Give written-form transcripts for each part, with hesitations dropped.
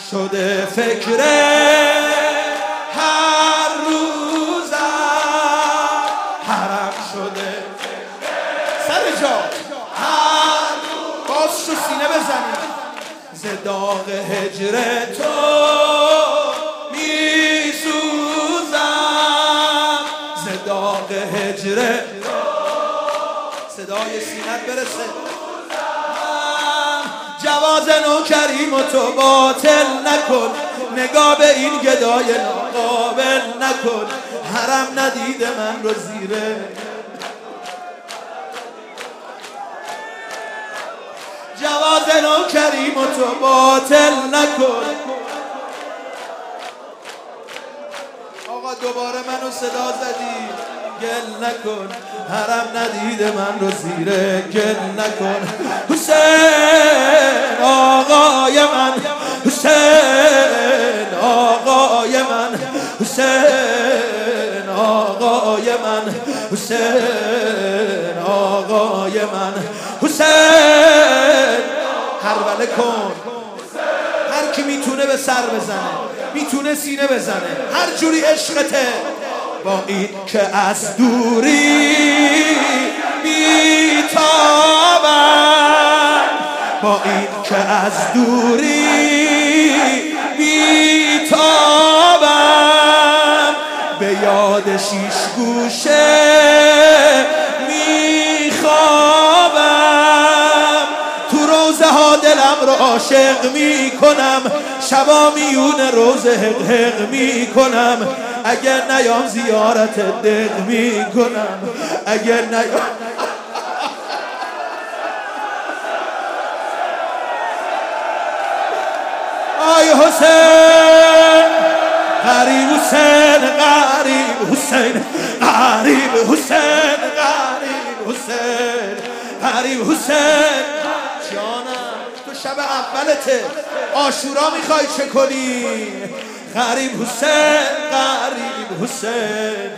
شده فکر هر روزم، حرم شده سر جا هر باز شو سینه بزنی ز داغ هجر تو میسوزم، ز داغ هجر صدای سینت برسه. جواز نوکریم و تو باطل نکن، نگاه به این گدای ناقابل نکن، حرم ندیده من رو زیره. جواز نوکریم و تو باطل نکن. آقا دوباره منو صدا زدی، گل نکن، حرم ندیده من رو زیره گل نکن. حسین آقای من، حسین آقای من، حسین آقای من، حسین آقای من، حسین هروله کن. هر کی میتونه به سر بزنه، میتونه سینه بزنه، هر جوری عشقته. با این که از دوری بیتابم، با این که از دوری بیتابم، به یاد شیش گوشه میخوابم، تو روزه ها دلم رو عاشق میکنم، شبا میون روزه حق حق میکنم، اگر نیام زیارت دق میکنم، اگر نیام آی حسین غریب حسین غریب حسین غریب حسین غریب حسین غریب حسین. جانم تو شب اولته، عاشورا میخوای چه کنی؟ غریب حسین غریب حسین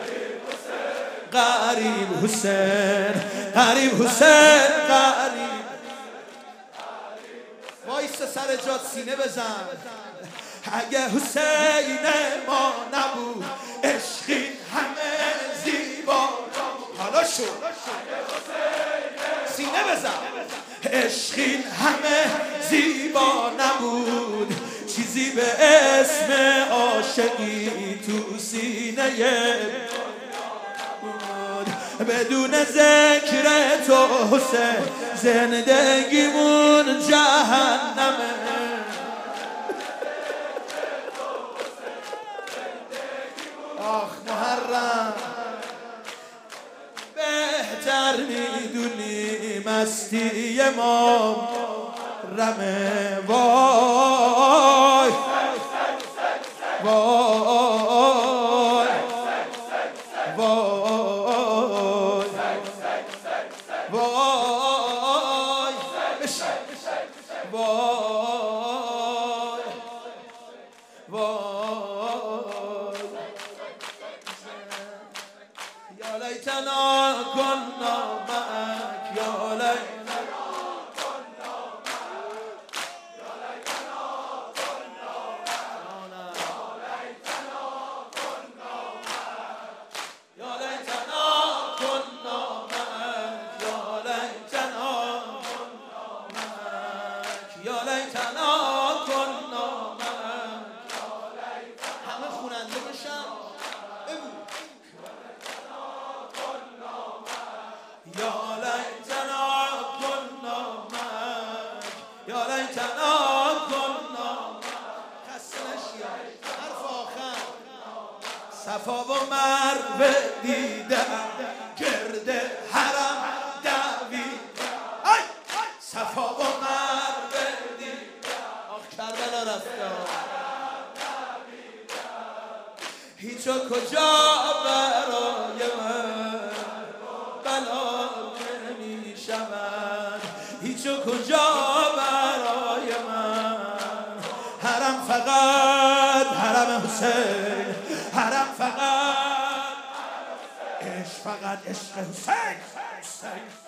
غریب حسین غریب حسین غریب. وایس سر جات سینه بزن. اگه حسین ما نبود عشقی همه زیبا، حالا شو سینه بزن. عشقی همه زیبا نبود، چیزی به اسم عاشقی تو سینه بود، بدون ذکر تو حسین زندگیمون جهنمه. آخ محرم بهتر میدونی مستی ما رمه. وای وای وای وای وای وای. یا لیتنا کنا معک، یا لیتنا کنا معک، یا لیتنا کنا معک، یا لیتنا کنا معک، یا لیتنا کنا معک، یا لیتنا کنا معک. همه خوننده بشن. یا لیتنا کنا معک، یا لیتنا کنا معک. خسته نشی. حرف آخر. صفا و مروه دیدم گرد حرم دویدم، صفا و مروه دیدم. آخ کربلا رفتم، هیچ و کجا برای من بلا نمیشود، هیچ و کجا برای من. حرم فقط حرم حسین، حرم فقط عشق، فقط عشق حسین.